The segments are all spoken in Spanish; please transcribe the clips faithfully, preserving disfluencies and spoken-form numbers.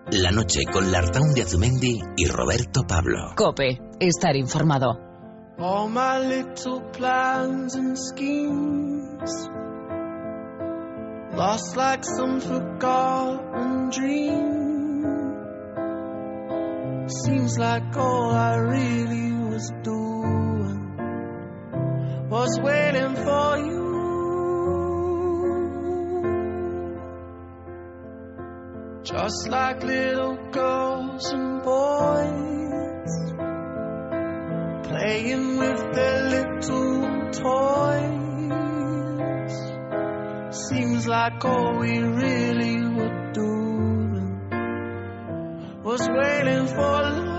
La noche con Lartaun de Azumendi y Roberto Pablo. COPE. Estar informado. All my little plans and schemes, lost like some forgotten dream. Seems like all I really was doing was waiting for you. Just like little girls and boys playing with their little toys. Seems like all we really were doing was waiting for love.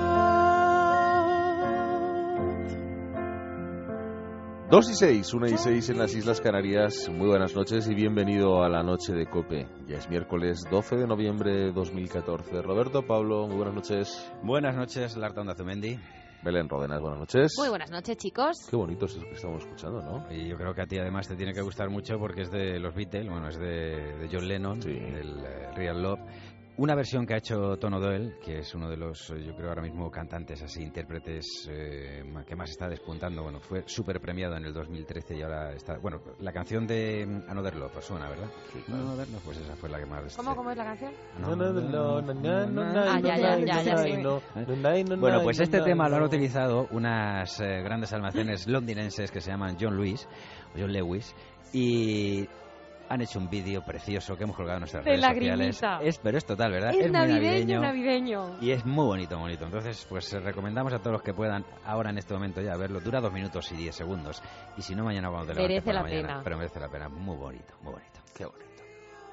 Dos y seis, una y seis en las Islas Canarias. Muy buenas noches y bienvenido a la noche de COPE. Ya es miércoles doce de noviembre de dos mil catorce. Roberto, Pablo, muy buenas noches. Buenas noches, Lartaun de Azumendi. Belén Rodenas, buenas noches. Muy buenas noches, chicos. Qué bonito es eso que estamos escuchando, ¿no? Y yo creo que a ti además te tiene que gustar mucho porque es de los Beatles, bueno, es de, de John Lennon, sí. del uh, Real Love. Una versión que ha hecho Tono Doyle, que es uno de los, yo creo ahora mismo, cantantes, así, intérpretes eh, que más está despuntando. Bueno, fue súper premiado en el dos mil trece y ahora está... Bueno, la canción de Another Love, ¿os suena, verdad? Sí, claro. Another Love, pues esa fue la que más... ¿Cómo, cómo es la canción? Ah, ya, ya, ya, ya sé. Bueno, pues este tema lo han utilizado unas eh, grandes almacenes londinenses que se llaman John Lewis, o John Lewis, y... han hecho un vídeo precioso que hemos colgado en nuestras de redes lagrimita. sociales. Es, pero es total, ¿verdad? Es, es navideño, muy navideño. Y es muy bonito, bonito. Entonces, pues recomendamos a todos los que puedan, ahora en este momento ya, verlo. Dura dos minutos y diez segundos. Y si no, mañana cuando te levantes por la, la mañana. Pena. Pero merece la pena. Muy bonito, muy bonito. Qué bonito.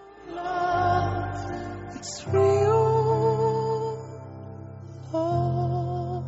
Love, it's real. Love.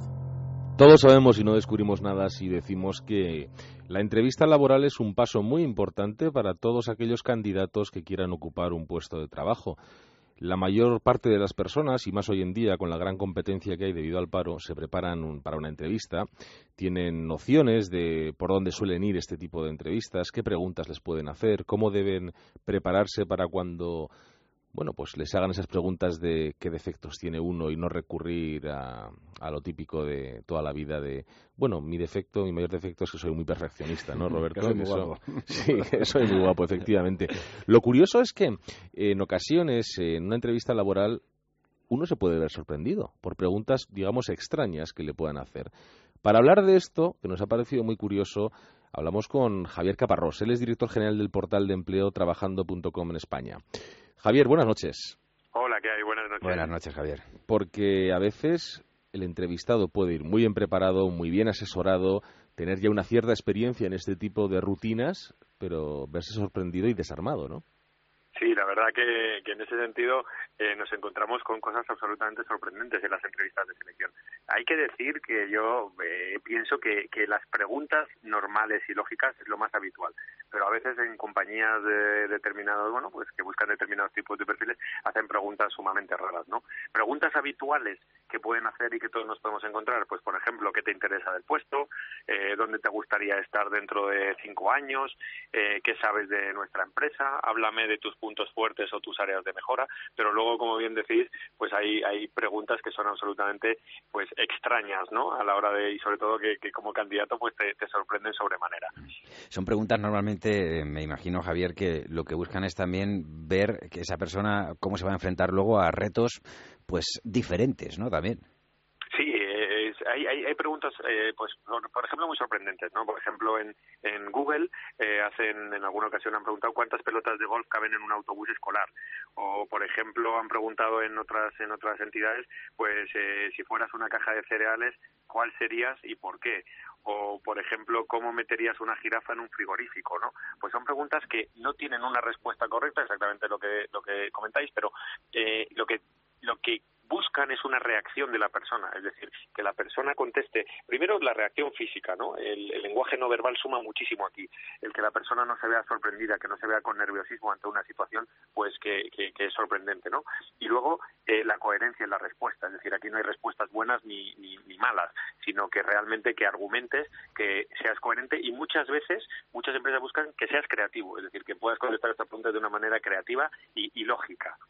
Todos sabemos y no descubrimos nada si decimos que la entrevista laboral es un paso muy importante para todos aquellos candidatos que quieran ocupar un puesto de trabajo. La mayor parte de las personas, y más hoy en día con la gran competencia que hay debido al paro, se preparan un, para una entrevista, tienen nociones de por dónde suelen ir este tipo de entrevistas, qué preguntas les pueden hacer, cómo deben prepararse para cuando... bueno, pues les hagan esas preguntas de qué defectos tiene uno y no recurrir a, a lo típico de toda la vida de, bueno, mi defecto, mi mayor defecto es que soy muy perfeccionista, ¿no, Roberto? Que soy muy Eso, guapo. sí, que soy muy guapo, efectivamente. Lo curioso es que en ocasiones, en una entrevista laboral, uno se puede ver sorprendido por preguntas, digamos, extrañas que le puedan hacer. Para hablar de esto, que nos ha parecido muy curioso, hablamos con Javier Caparrós. Él es director general del portal de empleo trabajando punto com en España. Javier, buenas noches. Hola, ¿qué hay? Buenas noches. Buenas noches, Javier. Porque a veces el entrevistado puede ir muy bien preparado, muy bien asesorado, tener ya una cierta experiencia en este tipo de rutinas, pero verse sorprendido y desarmado, ¿no? Sí, la verdad que, que en ese sentido eh, nos encontramos con cosas absolutamente sorprendentes en las entrevistas de selección. Hay que decir que yo eh, pienso que, que las preguntas normales y lógicas es lo más habitual, pero a veces en compañías de determinados, bueno, pues que buscan determinados tipos de perfiles, hacen preguntas sumamente raras, ¿no? Preguntas habituales que pueden hacer y que todos nos podemos encontrar, pues por ejemplo, ¿qué te interesa del puesto? Eh, ¿Dónde te gustaría estar dentro de cinco años? Eh, ¿Qué sabes de nuestra empresa? Háblame de tus puntos fuertes o tus áreas de mejora, pero luego, como bien decís, pues hay hay preguntas que son absolutamente pues extrañas, ¿no? A la hora de, y sobre todo que, que como candidato pues te, te sorprenden sobremanera. Son preguntas normalmente, me imagino, Javier, que lo que buscan es también ver que esa persona cómo se va a enfrentar luego a retos pues diferentes, ¿no? También. Sí, eh, es, hay, hay, hay preguntas, eh, pues por, por ejemplo, muy sorprendentes, ¿no? Por ejemplo, en, en Google eh, hacen, en alguna ocasión han preguntado cuántas pelotas de golf caben en un autobús escolar. O, por ejemplo, han preguntado en otras en otras entidades, pues eh, si fueras una caja de cereales, ¿cuál serías y por qué? O, por ejemplo, ¿cómo meterías una jirafa en un frigorífico, no? Pues son preguntas que no tienen una respuesta correcta, exactamente lo que lo que comentáis, pero eh, lo que lo que buscan es una reacción de la persona, es decir, que la persona conteste, primero la reacción física, ¿no? El, el lenguaje no verbal suma muchísimo aquí, el que la persona no se vea sorprendida, que no se vea con nerviosismo ante una situación, pues que, que, que es sorprendente, ¿no? Y luego eh, la coherencia en la respuesta, es decir, aquí no hay respuestas buenas ni, ni, ni malas, sino que realmente que argumentes, que seas coherente y muchas veces, muchas empresas buscan que seas creativo, es decir, que puedas contestar esta pregunta de una manera creativa y, y lógica.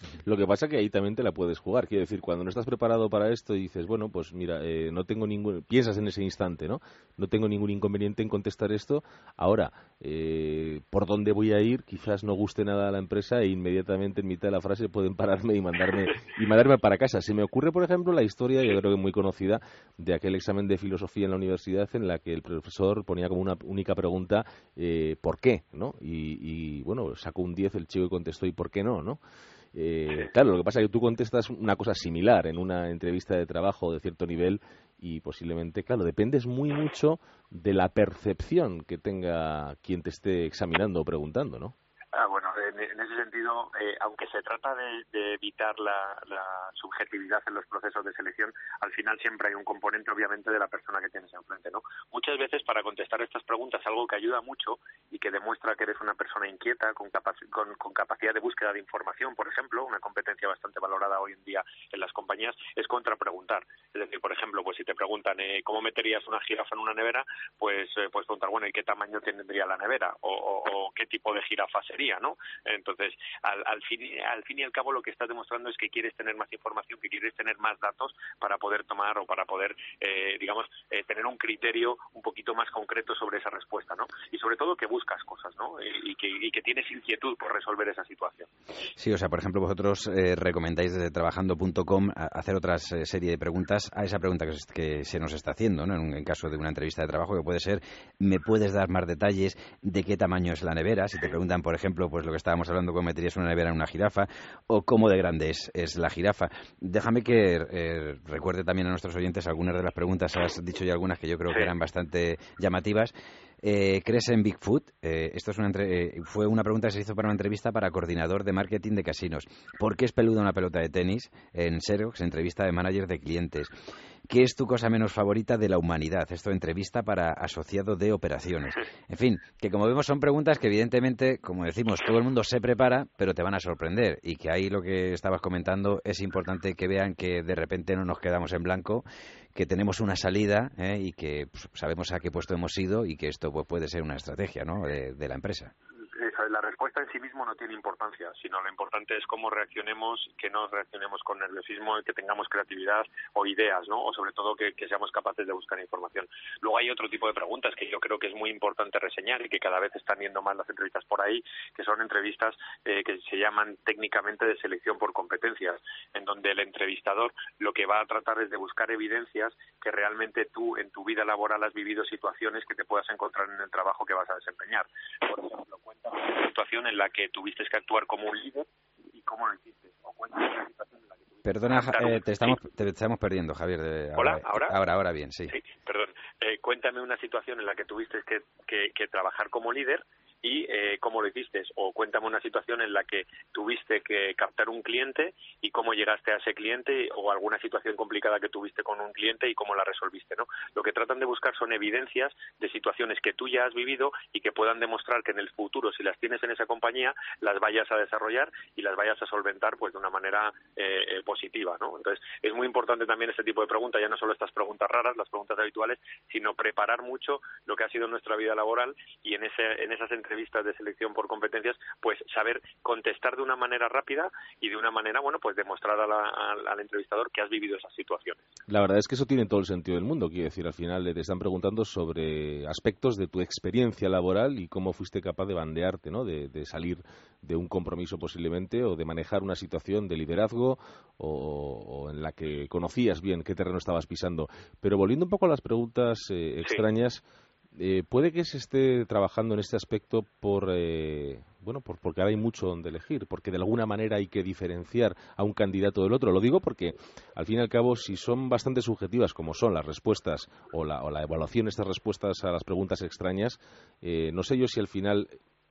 Lo que pasa que ahí también te la puedes jugar. Quiero decir, cuando no estás preparado para esto y dices, bueno, pues mira, eh, no tengo ningún... Piensas en ese instante, ¿no? No tengo ningún inconveniente en contestar esto. Ahora, eh, ¿por dónde voy a ir? Quizás no guste nada a la empresa e inmediatamente en mitad de la frase pueden pararme y mandarme y mandarme para casa. Se me ocurre, por ejemplo, la historia, yo creo que muy conocida, de aquel examen de filosofía en la universidad en la que el profesor ponía como una única pregunta, eh, ¿por qué? ¿No? Y, y, bueno, sacó un diez el chico y contestó, ¿y por qué no? ¿No? Eh, claro, lo que pasa es que tú contestas una cosa similar en una entrevista de trabajo de cierto nivel y posiblemente, claro, dependes muy mucho de la percepción que tenga quien te esté examinando o preguntando, ¿no? Ah, bueno, en, en ese sentido, eh, aunque se trata de, de evitar la, la subjetividad en los procesos de selección, al final siempre hay un componente, obviamente, de la persona que tienes enfrente, ¿no? Muchas veces, para contestar estas preguntas, algo que ayuda mucho y que demuestra que eres una persona inquieta, con, capac- con, con capacidad de búsqueda de información, por ejemplo, una competencia bastante valorada hoy en día en las compañías, es contrapreguntar. Es decir, por ejemplo, pues si te preguntan eh, ¿cómo meterías una jirafa en una nevera? Pues eh, puedes preguntar, bueno, ¿y qué tamaño tendría la nevera? O, o, o ¿qué tipo de jirafa sería? ¿No? Entonces, al, al, fin, al fin y al cabo lo que estás demostrando es que quieres tener más información, que quieres tener más datos para poder tomar o para poder, eh, digamos, eh, tener un criterio un poquito más concreto sobre esa respuesta, ¿no? Y sobre todo que buscas cosas, ¿no? Y, y, que, y que tienes inquietud por resolver esa situación. Sí, o sea, por ejemplo, vosotros eh, recomendáis desde trabajando punto com hacer otra eh, serie de preguntas a esa pregunta que, que se nos está haciendo, ¿no? En, en caso de una entrevista de trabajo, que puede ser, ¿me puedes dar más detalles de qué tamaño es la nevera? Si te preguntan, por ejemplo, pues lo que estábamos hablando, cómo meterías una nevera en una jirafa, o cómo de grande es, es la jirafa. Déjame que eh, recuerde también a nuestros oyentes algunas de las preguntas, has dicho ya algunas que yo creo que eran bastante llamativas. Eh, ¿Crees en Bigfoot? Eh, esto es una entre- eh, fue una pregunta que se hizo para una entrevista para coordinador de marketing de casinos. ¿Por qué es peluda una pelota de tenis? En Xerox, entrevista de manager de clientes. ¿Qué es tu cosa menos favorita de la humanidad? Esto, entrevista para asociado de operaciones. En fin, que como vemos son preguntas que evidentemente, como decimos, todo el mundo se prepara, pero te van a sorprender. Y que ahí lo que estabas comentando es importante que vean que de repente no nos quedamos en blanco, que tenemos una salida ¿eh? y que pues, sabemos a qué puesto hemos ido y que esto pues, puede ser una estrategia, ¿no? de, de la empresa. La respuesta en sí mismo no tiene importancia, sino lo importante es cómo reaccionemos, que no reaccionemos con nerviosismo, que tengamos creatividad o ideas, ¿no? O sobre todo que, que seamos capaces de buscar información. Luego hay otro tipo de preguntas que yo creo que es muy importante reseñar y que cada vez están yendo más las entrevistas por ahí, que son entrevistas eh, que se llaman técnicamente de selección por competencias, en donde el entrevistador lo que va a tratar es de buscar evidencias que realmente tú en tu vida laboral has vivido situaciones que te puedas encontrar en el trabajo que vas a desempeñar. Por ejemplo, cuéntame una situación en la que tuviste que actuar como un líder y cómo lo hiciste. O cuéntame una situación en la que tuviste Perdona, que eh, te, estamos, sí. te estamos perdiendo, Javier. De, Hola, ahora, ¿ahora? Ahora, ahora bien, sí. Sí, perdón. Eh, cuéntame una situación en la que tuviste que, que, que trabajar como líder y eh, cómo lo hiciste. O cuéntame una situación en la que tuviste que captar un cliente y cómo llegaste a ese cliente, o alguna situación complicada que tuviste con un cliente y cómo la resolviste, ¿no? Lo que tratan de buscar son evidencias de situaciones que tú ya has vivido y que puedan demostrar que en el futuro, si las tienes en esa compañía, las vayas a desarrollar y las vayas a solventar pues de una manera eh, eh, positiva, ¿no? Entonces, es muy importante también este tipo de preguntas, ya no solo estas preguntas raras, las preguntas habituales, sino preparar mucho lo que ha sido nuestra vida laboral y en ese en esas entrevistas de selección por competencias, pues saber contestar de una manera rápida y de una manera, bueno, pues demostrar a la, al, al entrevistador que has vivido esas situaciones. La verdad es que eso tiene todo el sentido del mundo. Quiero decir, al final te están preguntando sobre aspectos de tu experiencia laboral y cómo fuiste capaz de bandearte, ¿no? De, de salir de un compromiso posiblemente, o de manejar una situación de liderazgo, o, o en la que conocías bien qué terreno estabas pisando. Pero volviendo un poco a las preguntas eh, extrañas, sí. Eh, puede que se esté trabajando en este aspecto por eh, bueno por, porque ahora hay mucho donde elegir, porque de alguna manera hay que diferenciar a un candidato del otro. Lo digo porque al fin y al cabo, si son bastante subjetivas como son las respuestas o la, o la evaluación de estas respuestas a las preguntas extrañas, eh, no sé yo si al final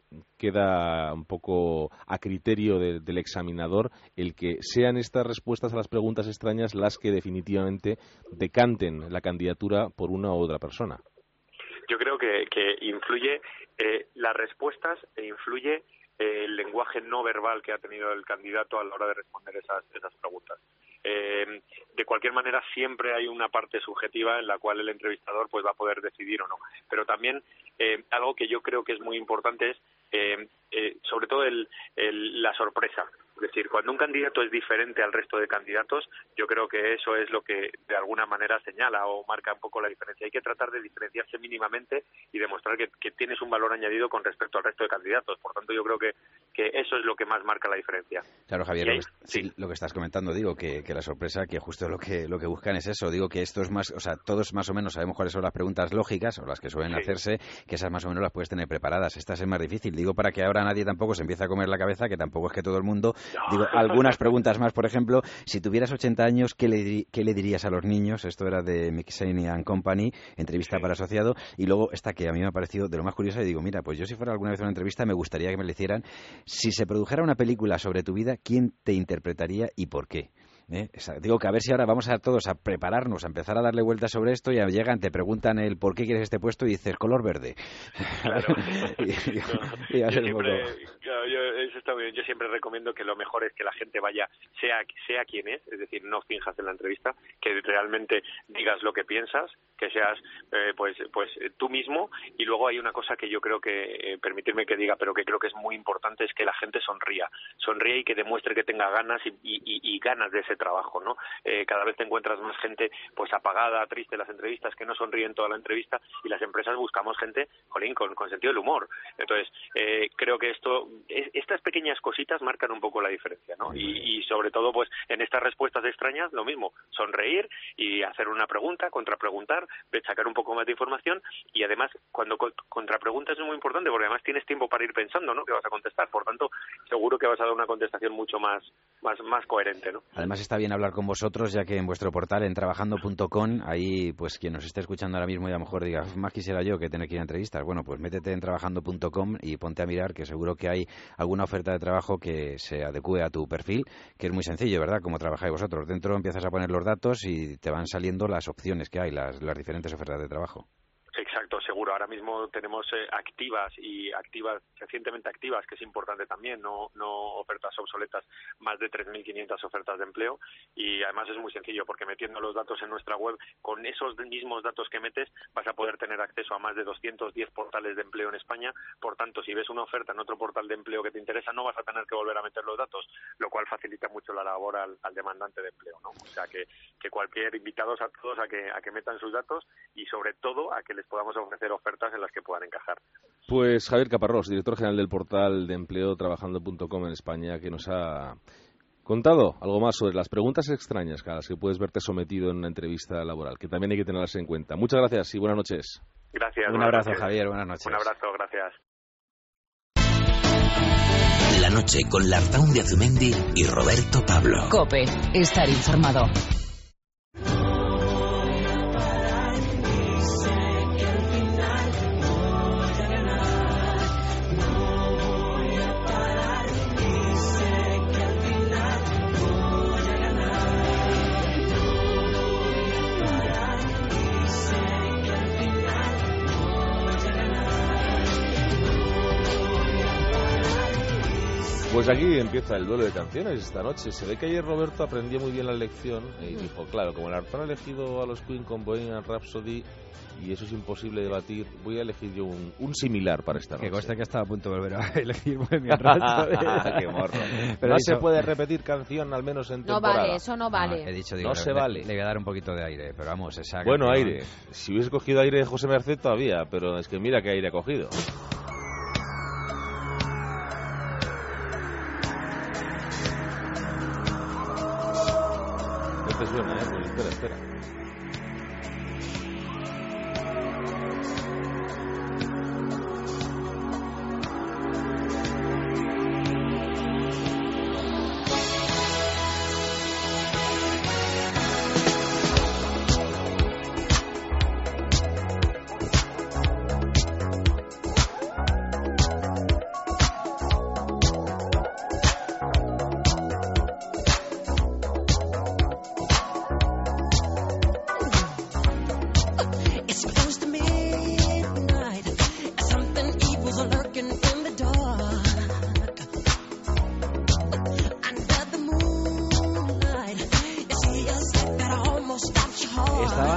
queda un poco a criterio de, del examinador el que sean estas respuestas a las preguntas extrañas las que definitivamente decanten la candidatura por una u otra persona. Yo creo que, que influye eh, las respuestas e influye eh, el lenguaje no verbal que ha tenido el candidato a la hora de responder esas, esas preguntas. Eh, de cualquier manera, siempre hay una parte subjetiva en la cual el entrevistador pues va a poder decidir o no. Pero también eh, algo que yo creo que es muy importante es, eh, eh, sobre todo, el, el, la sorpresa. Es decir, cuando un candidato es diferente al resto de candidatos, yo creo que eso es lo que de alguna manera señala o marca un poco la diferencia. Hay que tratar de diferenciarse mínimamente y demostrar que, que tienes un valor añadido con respecto al resto de candidatos. Por tanto, yo creo que, que eso es lo que más marca la diferencia. Claro, Javier, ahí, lo, que, sí. sí, lo que estás comentando, digo, que, que la sorpresa, que justo lo que lo que buscan es eso. Digo que esto es más, o sea, todos más o menos sabemos cuáles son las preguntas lógicas o las que suelen sí. hacerse, que esas más o menos las puedes tener preparadas. Estas es más difícil. Digo, para que ahora nadie tampoco se empiece a comer la cabeza, que tampoco es que todo el mundo... No. Digo, algunas preguntas más, por ejemplo, si tuvieras ochenta años, ¿qué le, qué le dirías a los niños? Esto era de McKinsey and Company, entrevista sí. para asociado, y luego esta que a mí me ha parecido de lo más curiosa, y digo, mira, pues yo si fuera alguna vez a una entrevista me gustaría que me le hicieran, si se produjera una película sobre tu vida, ¿quién te interpretaría y por qué? ¿Eh? O sea, digo que a ver si ahora vamos a todos a prepararnos, a empezar a darle vueltas sobre esto, y llegan, te preguntan el por qué quieres este puesto y dices color verde. Claro. y, y, y yo, siempre, claro, yo, eso está muy bien. Yo siempre recomiendo que lo mejor es que la gente vaya, sea, sea quien es, es decir, no finjas en la entrevista, que realmente digas lo que piensas, que seas eh, pues pues tú mismo. Y luego hay una cosa que yo creo que, eh, permitirme que diga, pero que creo que es muy importante, es que la gente sonría, sonríe y que demuestre que tenga ganas y, y, y ganas de ese trabajo, ¿no? Eh, cada vez te encuentras más gente pues apagada, triste en las entrevistas, que no sonríen toda la entrevista, y las empresas buscamos gente, jolín, con, con sentido del humor. Entonces, eh, creo que esto, es, estas pequeñas cositas marcan un poco la diferencia, ¿no? Y, y sobre todo, pues, en estas respuestas extrañas, lo mismo, sonreír y hacer una pregunta, contrapreguntar, sacar un poco más de información, y además, cuando contrapreguntas es muy importante, porque además tienes tiempo para ir pensando, ¿no?, que vas a contestar. Por tanto, seguro que vas a dar una contestación mucho más, más, más coherente, ¿no? Además, está bien hablar con vosotros, ya que en vuestro portal, en trabajando punto com, ahí, pues, quien nos esté escuchando ahora mismo y a lo mejor diga, más quisiera yo que tener que ir a entrevistas. Bueno, pues métete en trabajando punto com y ponte a mirar, que seguro que hay alguna oferta de trabajo que se adecue a tu perfil, que es muy sencillo, ¿verdad?, como trabajáis vosotros. Dentro empiezas a poner los datos y te van saliendo las opciones que hay, las, las diferentes ofertas de trabajo. Exacto, seguro. Ahora mismo tenemos eh, activas y activas, recientemente activas, que es importante también, no no ofertas obsoletas, más de tres mil quinientas ofertas de empleo, y además es muy sencillo, porque metiendo los datos en nuestra web, con esos mismos datos que metes, vas a poder tener acceso a más de doscientos diez portales de empleo en España. Por tanto, si ves una oferta en otro portal de empleo que te interesa, no vas a tener que volver a meter los datos, lo cual facilita mucho la labor al, al demandante de empleo, ¿no? O sea, que, que cualquier invitados a todos a que, a que metan sus datos, y sobre todo a que les podamos ofrecer ofertas en las que puedan encajar. Pues Javier Caparrós, director general del portal de empleo trabajando punto com en España, que nos ha contado algo más sobre las preguntas extrañas a las que puedes verte sometido en una entrevista laboral, que también hay que tenerlas en cuenta. Muchas gracias y buenas noches. Gracias. Un abrazo, noches. Javier, buenas noches. Un abrazo, gracias. La noche con Lartaun de Azumendi y Roberto Pablo. COPE, estar informado. Pues aquí empieza el duelo de canciones esta noche. Se ve que ayer Roberto aprendió muy bien la lección y dijo, claro, como el Artón ha elegido a los Queen con Bohemian Rhapsody y eso es imposible de batir, voy a elegir yo un, un similar para esta noche. Que conste que estaba a punto de volver a elegir Bohemian Rhapsody. ¡Qué morro! Pero no dicho... se puede repetir canción, al menos en no temporada. No vale, eso no vale. No, he dicho, digo, no le, se vale. Le voy a dar un poquito de aire, pero vamos, esa Bueno, canción... aire. Si hubiese cogido aire de José Merced todavía, pero es que mira qué aire ha cogido. Este suena, ¿eh? Pues espera, espera.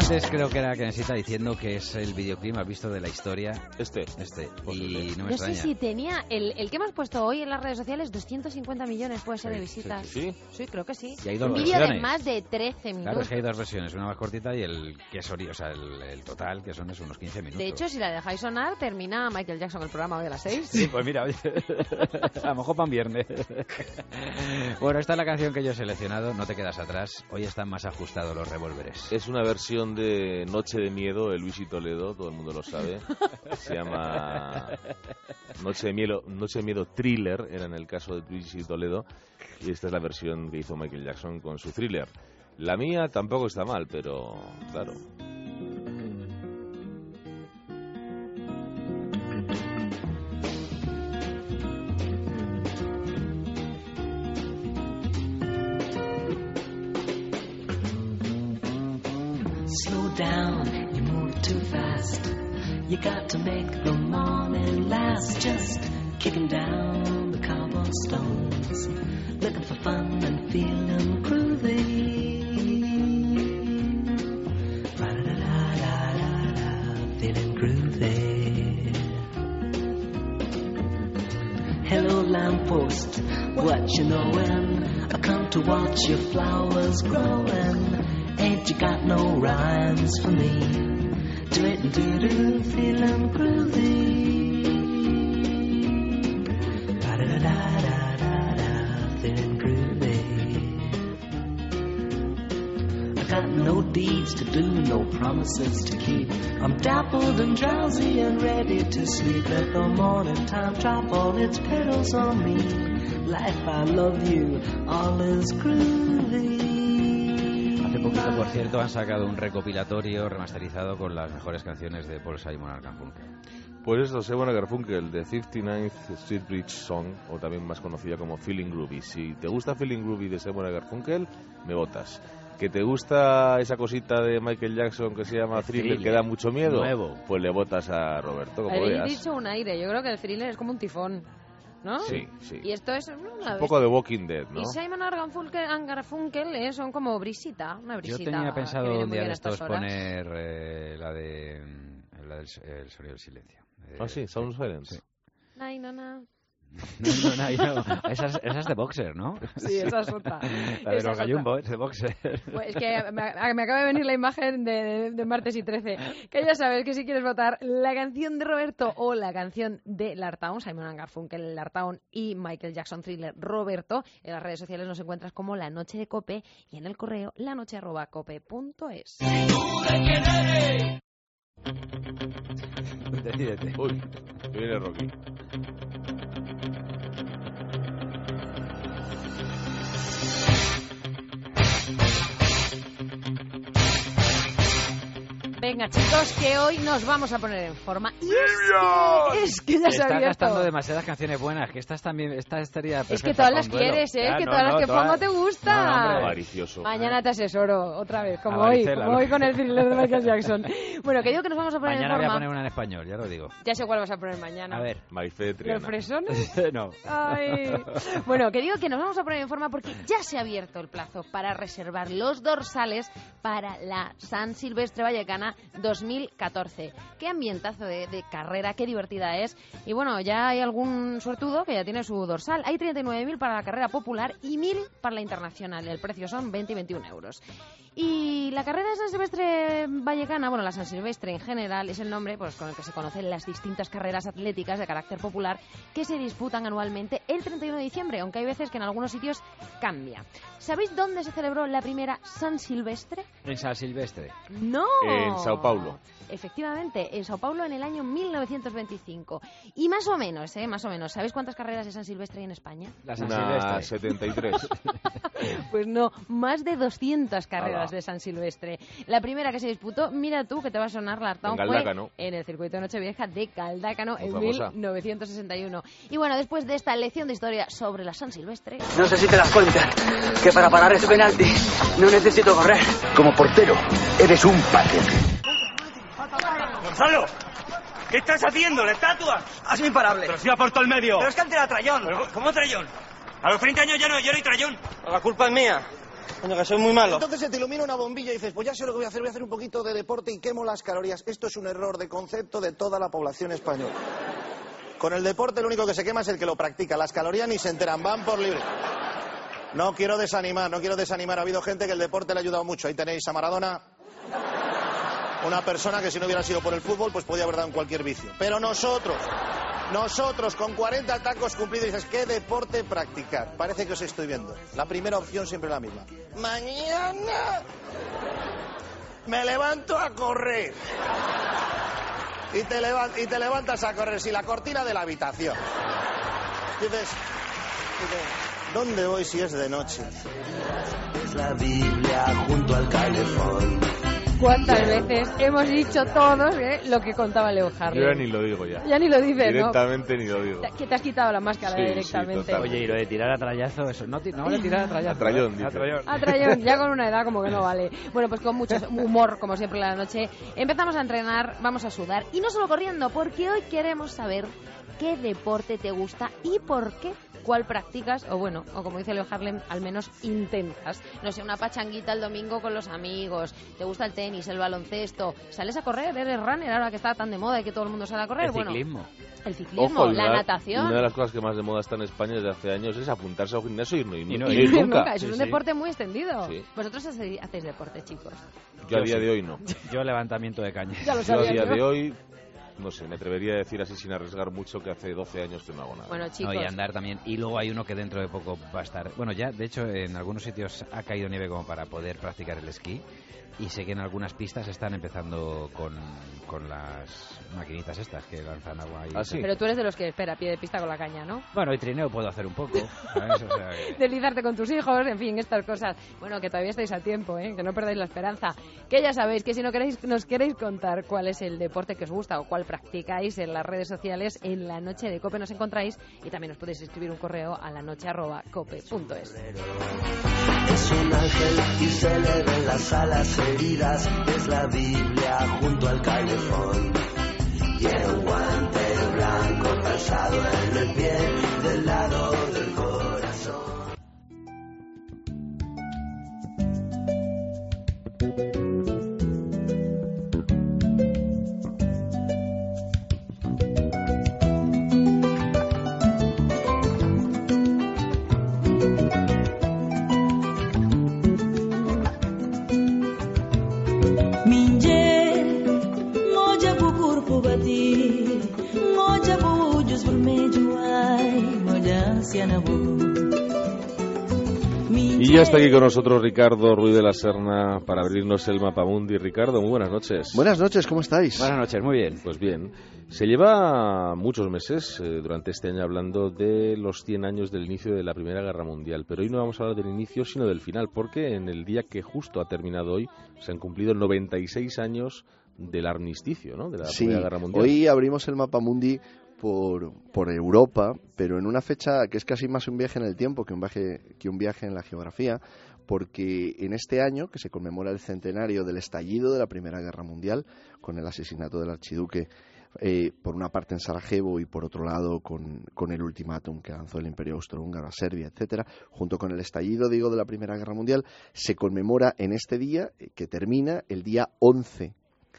antes, creo que era que necesita diciendo que es el videoclip más visto de la historia. Este. Este. Y no me Yo extraña. sé si tenía el, el que hemos puesto hoy en las redes sociales, doscientos cincuenta millones puede ser Sí, de visitas. Sí, sí. Sí, creo que sí. Y hay dos Un vídeo de versiones. más de trece minutos. Claro, es que hay dos versiones, una más cortita y el que es ori- o sea, el, el total, que son es unos quince minutos. De hecho, si la dejáis sonar, termina Michael Jackson el programa hoy a las seis. Sí, pues mira, oye, a lo mejor para un viernes. Bueno, esta es la canción que yo he seleccionado, no te quedas atrás. Hoy están más ajustados los revólveres. Es una versión de Noche de Miedo, de Luis y Toledo, todo el mundo lo sabe. Se llama Noche de Miedo, Noche de Miedo Thriller, era en el caso de Luis y Toledo, y esta es la versión que hizo Michael Jackson con su Thriller. La mía tampoco está mal, pero claro. Slow down, you move too fast. You got to make the morning last. Just kicking down the cobblestones, looking for fun and feeling groovy. Ra-da-da-da-da-da, feeling groovy. Hello lamppost, what you knowin'? I come to watch your flowers growing. Ain't you got no rhymes for me? Do it and do do, feeling groovy. Da da da da da da, feeling groovy. I got no deeds to do, no promises to keep. I'm dappled and drowsy and ready to sleep. Let the morning time drop all its petals on me. Life, I love you, all is groovy. Hace poquito, por cierto, han sacado un recopilatorio remasterizado con las mejores canciones de Paul Simon and Garfunkel. Pues esto, Simon and Garfunkel, de fifty-ninth Street Bridge Song, o también más conocida como Feeling Groovy. Si te gusta Feeling Groovy de Simon and Garfunkel, me votas. ¿Que te gusta esa cosita de Michael Jackson que se llama Thriller, Thriller, que da mucho miedo? nuevo. Pues le votas a Roberto, como Habéis veas. dicho un aire. Yo creo que el Thriller es como un tifón, ¿no? Sí, sí. Y esto es una Un poco de Walking Dead, ¿no? Y Simon and Garfunkel, and Garfunkel eh, son como brisita, una Yo brisita. tenía que pensado viene un muy día bien de a estas estos horas. poner eh, la de mm, la del el sonido del silencio. Eh, Ah, sí, Sound Silence. Sí. Ay, no, no. No, no, no, no. Esa, es, esa es de boxer, ¿no? Sí, esa es otra. La de Esa los es gallumbos es de boxer. Pues es que me, me acaba de venir la imagen de, de, de martes y trece. Que ya sabes que si quieres votar la canción de Roberto o la canción de Lartown, Simon and Garfunkel, Lartown y Michael Jackson Thriller, Roberto, en las redes sociales nos encuentras como La Noche de Cope y en el correo lanoche arroba cope punto es. Decídete. Uy, que viene Rocky. Venga, chicos, que hoy nos vamos a poner en forma. Y es que, es que ya se ha Estás abierto. gastando demasiadas canciones buenas, que estas también, esta estaría Es perfecta que todas para las un duelo. quieres, ¿eh? Ya, que no, todas no, las que todas- pongo te gustan. No, no, hombre. Avaricioso. Mañana te asesoro, otra vez, como A hoy, Varicela, como ¿no? hoy con el Thriller de Michael Jackson. Bueno, que digo que nos vamos a poner Mañana en voy a forma. poner una en español, ya lo digo. Ya sé cuál vas a poner mañana. A ver. Marifé de ¿Los Triana. fresones? No. Ay. Bueno, que digo que nos vamos a poner en forma porque ya se ha abierto el plazo para reservar los dorsales para la San Silvestre Vallecana dos mil catorce. Qué ambientazo de, de carrera, qué divertida es. Y bueno, ya hay algún suertudo que ya tiene su dorsal. Hay treinta y nueve mil para la carrera popular y mil para la internacional. El precio son veinte y veintiún euros. Y la carrera de San Silvestre Vallecana, bueno, la San Silvestre en general, es el nombre pues, con el que se conocen las distintas carreras atléticas de carácter popular que se disputan anualmente el treinta y uno de diciembre, aunque hay veces que en algunos sitios cambia. ¿Sabéis dónde se celebró la primera San Silvestre? En San Silvestre. ¡No! En Sao Paulo. Efectivamente, en Sao Paulo en el año mil novecientos veinticinco. Y más o menos, ¿eh? Más o menos. ¿Sabéis cuántas carreras de San Silvestre hay en España? La San Una Silvestre. setenta y tres. Pues no, más de doscientas carreras Ala. de San Silvestre. La primera que se disputó, mira tú que te va a sonar la En Galdácano. fue en el circuito de Nochevieja de Galdácano en Muy famosa. mil novecientos sesenta y uno. Y bueno, después de esta lección de historia sobre la San Silvestre... No sé si te das cuenta que para parar ese penalti no necesito correr. Como portero, eres un paquete. ¡Gonzalo! ¿Qué estás haciendo? ¿La estatua? Hazme imparable. Pero si va por todo el medio. Pero es que antes era Trayón. Pero, ¿cómo Trayón? A los treinta años ya no, yo no hay Trayón. La culpa es mía. Coño, que soy muy malo. Entonces se te ilumina una bombilla y dices, pues ya sé lo que voy a hacer, voy a hacer un poquito de deporte y quemo las calorías. Esto es un error de concepto de toda la población española. Con el deporte lo único que se quema es el que lo practica. Las calorías ni se enteran, van por libre. No quiero desanimar, no quiero desanimar. Ha habido gente que el deporte le ha ayudado mucho. Ahí tenéis a Maradona, una persona que si no hubiera sido por el fútbol, pues podía haber dado en cualquier vicio. Pero nosotros... Nosotros, con cuarenta tacos cumplidos, dices, ¿qué deporte practicar? Parece que os estoy viendo. La primera opción siempre la misma. Mañana me levanto a correr. Y te, levant y te levantas a correr, si la cortina de la habitación. Dices, dices, ¿dónde voy si es de noche? Es la Biblia junto al calefón. ¿Cuántas veces hemos dicho todos eh, lo que contaba Leo Harlem? Yo ya ni lo digo ya. Ya ni lo dices, Directamente ¿no? ni lo digo. Que te has quitado la máscara sí, directamente. Sí, oye, y lo de tirar a trayazo, eso no, no vale tirar a trayazo. A trayón, ¿eh? A trayón. A trayón, ya con una edad como que no vale. Bueno, pues con mucho humor, como siempre en la noche, empezamos a entrenar, vamos a sudar. Y no solo corriendo, porque hoy queremos saber qué deporte te gusta y por qué. ¿Cuál practicas? O bueno, o como dice Leo Harlem, al menos intentas. No sé, una pachanguita el domingo con los amigos. ¿Te gusta el tenis, el baloncesto? ¿Sales a correr? ¿Eres runner ahora que está tan de moda y que todo el mundo sale a correr? El ciclismo. Bueno, el ciclismo, Ojo, la una, natación. Una de las cosas que más de moda está en España desde hace años es apuntarse a un gimnasio y no ir, y no, y y no ir nunca. nunca. Eso sí, es un sí. deporte muy extendido. Sí. Vosotros hacéis, hacéis deporte, chicos. Yo a Yo día sí. de hoy no. Yo levantamiento de caña. Ya lo Yo a sabía día yo. de hoy... No sé, me atrevería a decir así sin arriesgar mucho que hace doce años que no hago nada. Bueno, chicos. No, y andar también. Y luego hay uno que dentro de poco va a estar... Bueno, ya, de hecho, en algunos sitios ha caído nieve como para poder practicar el esquí. Y sé que en algunas pistas están empezando con, con las maquinitas estas que lanzan agua. Y ¿Ah, sí? Pero tú eres de los que espera a pie de pista con la caña, ¿no? Bueno, y trineo puedo hacer un poco, ¿sabes? O sea que... Deslizarte con tus hijos, en fin, estas cosas. Bueno, que todavía estáis a tiempo, ¿eh? Que no perdáis la esperanza. Que ya sabéis que si no queréis, nos queréis contar cuál es el deporte que os gusta o cuál practicáis en las redes sociales, en la noche de COPE nos encontráis y también os podéis escribir un correo a la noche arroba cope punto es. Es un ángel y se le ven las alas heridas. Es la Biblia junto al calefón. Tiene un guante blanco calzado en el pie del lado del corazón. Y ya está aquí con nosotros Ricardo Ruiz de la Serna para abrirnos el Mapamundi. Ricardo, muy buenas noches. Buenas noches, ¿cómo estáis? Buenas noches, muy bien. Pues bien, se lleva muchos meses eh, durante este año hablando de los cien años del inicio de la Primera Guerra Mundial, pero hoy no vamos a hablar del inicio sino del final, porque en el día que justo ha terminado hoy se han cumplido noventa y seis años del armisticio, ¿no? De la sí, Primera Guerra Mundial. Hoy abrimos el Mapamundi por, por Europa, pero en una fecha que es casi más un viaje en el tiempo que un viaje, que un viaje en la geografía, porque en este año, que se conmemora el centenario del estallido de la Primera Guerra Mundial, con el asesinato del archiduque, eh, por una parte en Sarajevo y por otro lado con, con el ultimátum que lanzó el Imperio Austrohúngaro a Serbia, etcétera, junto con el estallido, digo, de la Primera Guerra Mundial, se conmemora en este día, eh, que termina el día once.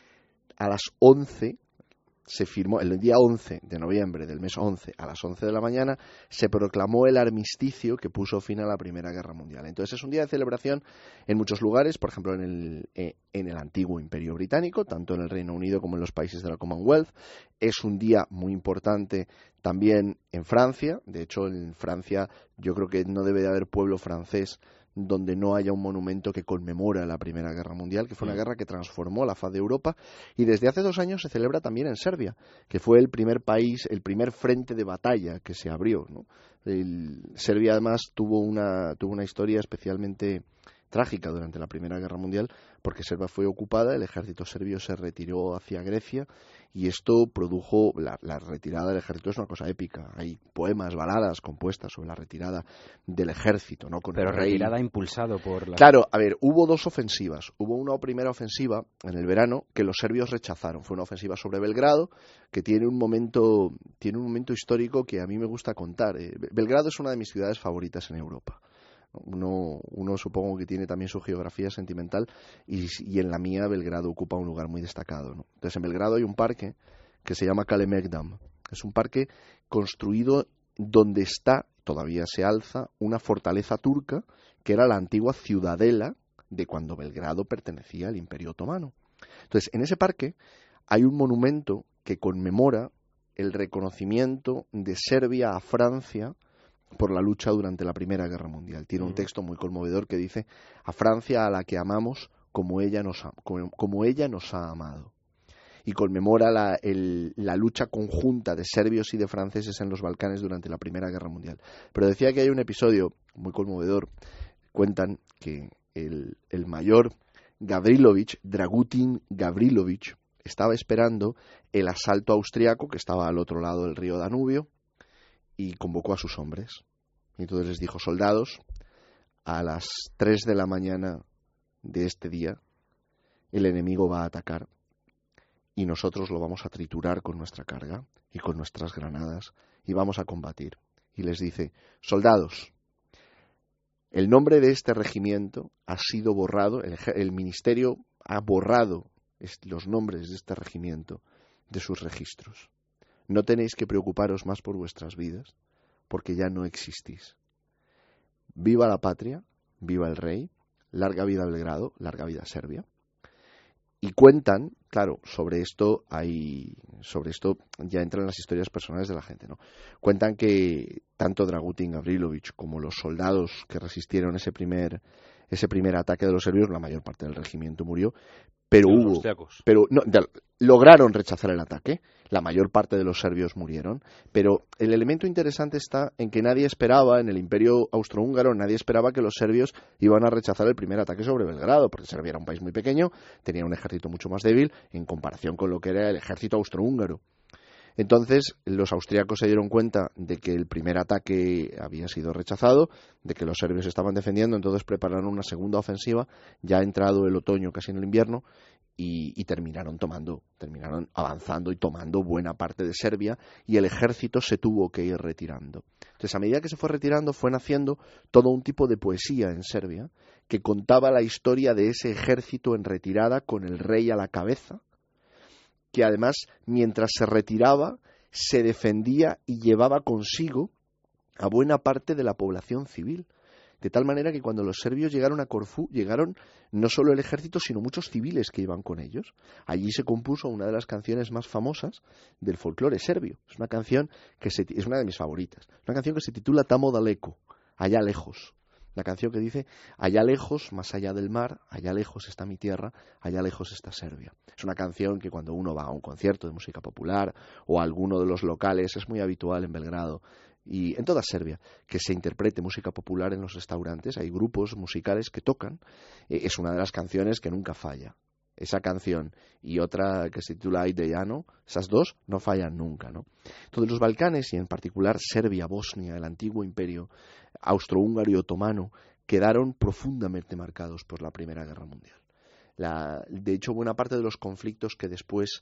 A las once se firmó, el día once de noviembre del mes once, a las once de la mañana, se proclamó el armisticio que puso fin a la Primera Guerra Mundial. Entonces es un día de celebración en muchos lugares, por ejemplo en el, eh, en el antiguo Imperio Británico, tanto en el Reino Unido como en los países de la Commonwealth. Es un día muy importante también en Francia. De hecho, en Francia yo creo que no debe de haber pueblo francés donde no haya un monumento que conmemora la Primera Guerra Mundial, que fue una guerra que transformó la faz de Europa, y desde hace dos años se celebra también en Serbia, que fue el primer país, el primer frente de batalla que se abrió, ¿no? El, Serbia además tuvo una, tuvo una historia especialmente trágica durante la Primera Guerra Mundial, porque Serbia fue ocupada, el ejército serbio se retiró hacia Grecia, y esto produjo, la, la retirada del ejército es una cosa épica, hay poemas, baladas compuestas sobre la retirada del ejército, ¿no? Con Pero el rey. retirada impulsado por la... Claro, a ver, hubo dos ofensivas, hubo una primera ofensiva en el verano que los serbios rechazaron, fue una ofensiva sobre Belgrado, que tiene un momento, tiene un momento histórico que a mí me gusta contar. Belgrado es una de mis ciudades favoritas en Europa. Uno, uno supongo que tiene también su geografía sentimental y, y en la mía Belgrado ocupa un lugar muy destacado, ¿no? Entonces en Belgrado hay un parque que se llama Kalemegdan. Es un parque construido donde está, todavía se alza, una fortaleza turca que era la antigua ciudadela de cuando Belgrado pertenecía al Imperio Otomano. Entonces en ese parque hay un monumento que conmemora el reconocimiento de Serbia a Francia por la lucha durante la Primera Guerra Mundial. Tiene un texto muy conmovedor que dice: a Francia a la que amamos como ella nos ha, como, como ella nos ha amado. Y conmemora la, el, la lucha conjunta de serbios y de franceses en los Balcanes durante la Primera Guerra Mundial. Pero decía que hay un episodio muy conmovedor. Cuentan que el, el mayor Gavrilovich, Dragutin Gavrilovich, estaba esperando el asalto austriaco que estaba al otro lado del río Danubio y convocó a sus hombres. Y entonces les dijo: soldados, a las tres de la mañana de este día el enemigo va a atacar y nosotros lo vamos a triturar con nuestra carga y con nuestras granadas y vamos a combatir. Y les dice: soldados, el nombre de este regimiento ha sido borrado, el, el ministerio ha borrado los nombres de este regimiento de sus registros. No tenéis que preocuparos más por vuestras vidas, porque ya no existís. Viva la patria, viva el rey, larga vida Belgrado, larga vida Serbia. Y cuentan, claro, sobre esto hay, sobre esto ya entran las historias personales de la gente, ¿no? Cuentan que tanto Dragutin Gavrilovich como los soldados que resistieron ese primer, ese primer ataque de los serbios, la mayor parte del regimiento murió, pero los hubo, austriacos. pero no, de, lograron rechazar el ataque. La mayor parte de los serbios murieron, pero el elemento interesante está en que nadie esperaba, en el Imperio Austrohúngaro, nadie esperaba que los serbios iban a rechazar el primer ataque sobre Belgrado, porque Serbia era un país muy pequeño, tenía un ejército mucho más débil en comparación con lo que era el ejército austrohúngaro. Entonces, los austriacos se dieron cuenta de que el primer ataque había sido rechazado, de que los serbios estaban defendiendo, entonces prepararon una segunda ofensiva, ya ha entrado el otoño, casi en el invierno, y, y terminaron tomando, terminaron avanzando y tomando buena parte de Serbia, y el ejército se tuvo que ir retirando. Entonces, a medida que se fue retirando, fue naciendo todo un tipo de poesía en Serbia, que contaba la historia de ese ejército en retirada con el rey a la cabeza, que además, mientras se retiraba, se defendía y llevaba consigo a buena parte de la población civil. De tal manera que cuando los serbios llegaron a Corfú, llegaron no solo el ejército, sino muchos civiles que iban con ellos. Allí se compuso una de las canciones más famosas del folclore serbio. Es una canción que se, es una de mis favoritas. Una canción que se titula Tamo Daleko, allá lejos. La canción que dice: allá lejos, más allá del mar, allá lejos está mi tierra, allá lejos está Serbia. Es una canción que cuando uno va a un concierto de música popular o a alguno de los locales, es muy habitual en Belgrado y en toda Serbia que se interprete música popular en los restaurantes. Hay grupos musicales que tocan. Es una de las canciones que nunca falla. Esa canción y otra que se titula Aideyano, esas dos no fallan nunca, ¿no? Entonces los Balcanes, y en particular Serbia, Bosnia, el antiguo imperio austrohúngaro y otomano, quedaron profundamente marcados por la Primera Guerra Mundial. La, de hecho, buena parte de los conflictos que después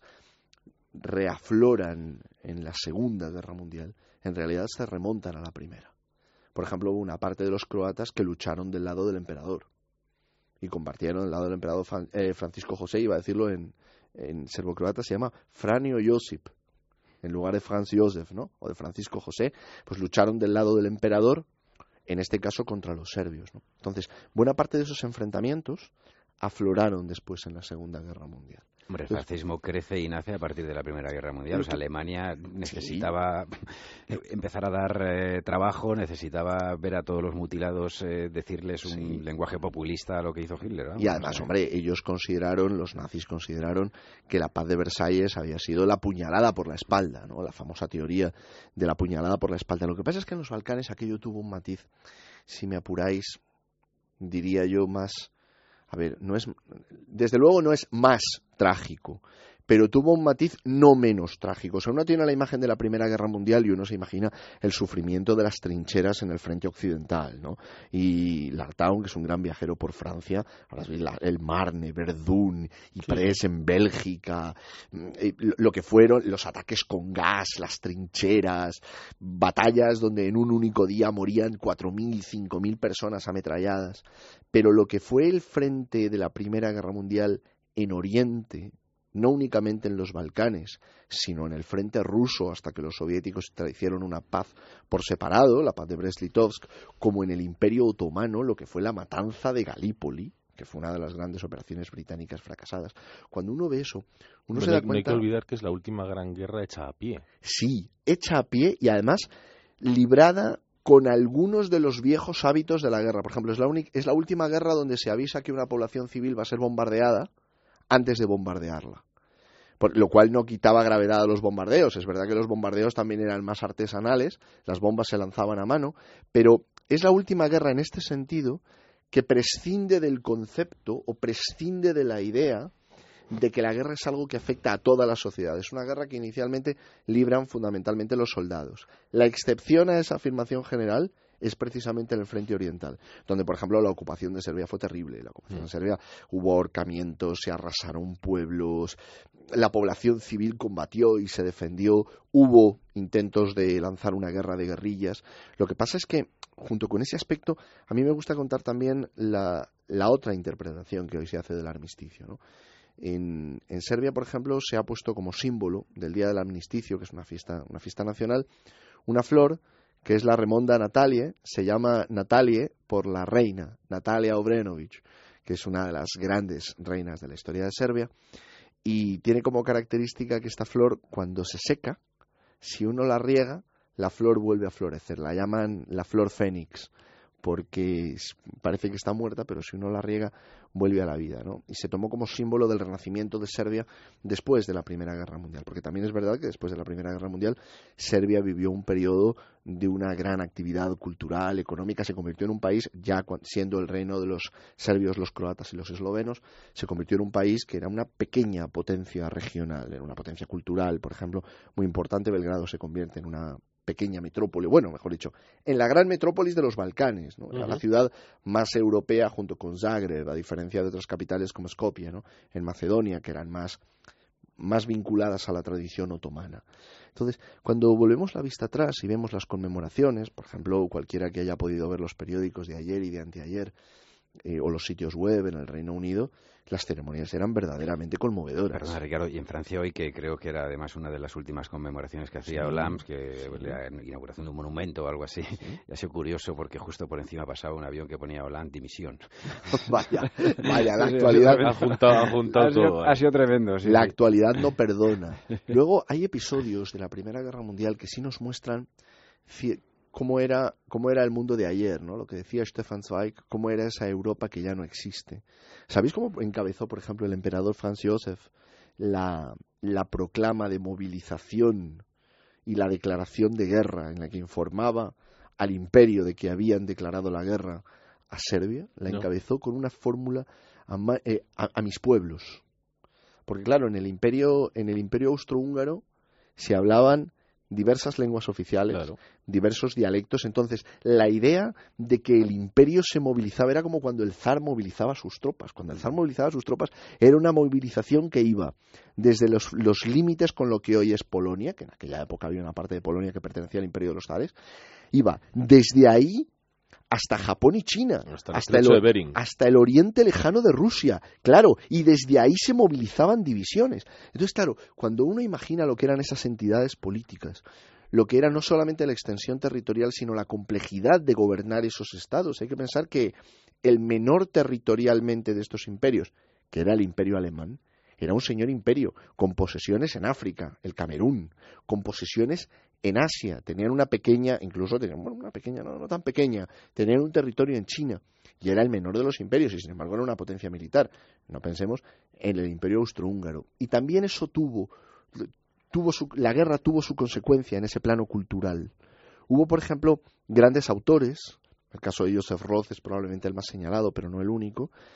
reafloran en la Segunda Guerra Mundial, en realidad se remontan a la Primera. Por ejemplo, hubo una parte de los croatas que lucharon del lado del emperador y compartieron el lado del emperador eh, Francisco José, iba a decirlo en, en serbo-croata, se llama Franjo Josip, en lugar de Franz Josef, ¿no? O de Francisco José, pues lucharon del lado del emperador, en este caso contra los serbios, ¿no? Entonces, buena parte de esos enfrentamientos afloraron después en la Segunda Guerra Mundial. Hombre, el fascismo crece y nace a partir de la Primera Guerra Mundial. O sea, Alemania necesitaba sí. empezar a dar eh, trabajo, necesitaba ver a todos los mutilados, eh, decirles un sí. lenguaje populista a lo que hizo Hitler, ¿no? Y además, hombre, ellos consideraron, los nazis consideraron que la paz de Versalles había sido la puñalada por la espalda, ¿no? La famosa teoría de la puñalada por la espalda. Lo que pasa es que en los Balcanes aquello tuvo un matiz, si me apuráis, diría yo más... A ver, no es, desde luego no es más trágico, pero tuvo un matiz no menos trágico. O sea, uno tiene la imagen de la Primera Guerra Mundial y uno se imagina el sufrimiento de las trincheras en el frente occidental, ¿no? Y Lartaun, que es un gran viajero por Francia, ahora la, el Marne, Verdún, Ypres sí. en Bélgica, lo que fueron los ataques con gas, las trincheras, batallas donde en un único día morían cuatro mil, cinco mil personas ametralladas. Pero lo que fue el frente de la Primera Guerra Mundial en Oriente, no únicamente en los Balcanes, sino en el frente ruso, hasta que los soviéticos hicieron una paz por separado, la paz de Brest-Litovsk, como en el Imperio Otomano, lo que fue la matanza de Galípoli, que fue una de las grandes operaciones británicas fracasadas. Cuando uno ve eso, uno Pero se da no, cuenta... No hay que olvidar que es la última gran guerra hecha a pie. Sí, hecha a pie y además librada con algunos de los viejos hábitos de la guerra. Por ejemplo, es la, única, es la última guerra donde se avisa que una población civil va a ser bombardeada antes de bombardearla, por lo cual no quitaba gravedad a los bombardeos. Es verdad que los bombardeos también eran más artesanales, las bombas se lanzaban a mano, pero es la última guerra en este sentido que prescinde del concepto o prescinde de la idea de que la guerra es algo que afecta a toda la sociedad. Es una guerra que inicialmente libran fundamentalmente los soldados. La excepción a esa afirmación general es precisamente en el frente oriental, donde, por ejemplo, la ocupación de Serbia fue terrible. La ocupación de Serbia, hubo ahorcamientos, se arrasaron pueblos, la población civil combatió y se defendió, hubo intentos de lanzar una guerra de guerrillas. Lo que pasa es que, junto con ese aspecto, a mí me gusta contar también la, la otra interpretación que hoy se hace del armisticio, ¿no? En, en Serbia, por ejemplo, se ha puesto como símbolo del Día del Armisticio, que es una fiesta, una fiesta nacional, una flor que es la Remonda Natalie, se llama Natalie por la reina, Natalia Obrenović, que es una de las grandes reinas de la historia de Serbia, y tiene como característica que esta flor, cuando se seca, si uno la riega, la flor vuelve a florecer. La llaman la flor fénix, porque parece que está muerta, pero si uno la riega, vuelve a la vida, ¿no? Y se tomó como símbolo del renacimiento de Serbia después de la Primera Guerra Mundial, porque también es verdad que después de la Primera Guerra Mundial, Serbia vivió un periodo de una gran actividad cultural, económica, se convirtió en un país, ya siendo el reino de los serbios, los croatas y los eslovenos, se convirtió en un país que era una pequeña potencia regional, era una potencia cultural, por ejemplo, muy importante. Belgrado se convierte en una pequeña metrópoli, bueno, mejor dicho, en la gran metrópolis de los Balcanes, ¿no? Era uh-huh. la ciudad más europea junto con Zagreb, a diferencia de otras capitales como Skopje, ¿no? En Macedonia, que eran más, más vinculadas a la tradición otomana. Entonces, cuando volvemos la vista atrás y vemos las conmemoraciones, por ejemplo, cualquiera que haya podido ver los periódicos de ayer y de anteayer, eh, o los sitios web en el Reino Unido, las ceremonias eran verdaderamente conmovedoras. Perdona, Ricardo, y en Francia hoy, que creo que era además una de las últimas conmemoraciones que hacía sí. Hollande, que sí. la inauguración de un monumento o algo así, sí. y ha sido curioso porque justo por encima pasaba un avión que ponía Hollande dimisión. vaya, vaya, la actualidad ha juntado, ha juntado ha sido, todo. Ha sido tremendo. Sí, la sí. actualidad no perdona. Luego hay episodios de la Primera Guerra Mundial que sí nos muestran cómo era, cómo era el mundo de ayer, ¿no? Lo que decía Stefan Zweig, cómo era esa Europa que ya no existe. ¿Sabéis cómo encabezó, por ejemplo, el emperador Franz Josef la, la proclama de movilización y la declaración de guerra en la que informaba al imperio de que habían declarado la guerra a Serbia? La no. encabezó con una fórmula a, eh, a, a mis pueblos. Porque claro, en el imperio, en el imperio austrohúngaro se hablaban diversas lenguas oficiales, claro. diversos dialectos. Entonces, la idea de que el imperio se movilizaba era como cuando el zar movilizaba sus tropas. Cuando el zar movilizaba sus tropas, era una movilización que iba desde los, los límites con lo que hoy es Polonia, que en aquella época había una parte de Polonia que pertenecía al imperio de los zares, iba desde ahí hasta Japón y China, hasta el, hasta, el, hasta el oriente lejano de Rusia, claro, y desde ahí se movilizaban divisiones. Entonces, claro, cuando uno imagina lo que eran esas entidades políticas, lo que era no solamente la extensión territorial, sino la complejidad de gobernar esos estados, hay que pensar que el menor territorialmente de estos imperios, que era el imperio alemán, era un señor imperio, con posesiones en África, el Camerún, con posesiones en Asia, tenían una pequeña, incluso tenían bueno, una pequeña, no, no tan pequeña, tenían un territorio en China, y era el menor de los imperios, y sin embargo era una potencia militar. No pensemos en el imperio austrohúngaro. Y también eso tuvo, tuvo su, la guerra tuvo su consecuencia en ese plano cultural. Hubo, por ejemplo, grandes autores, el caso de Joseph Roth es probablemente el más señalado, pero no el único,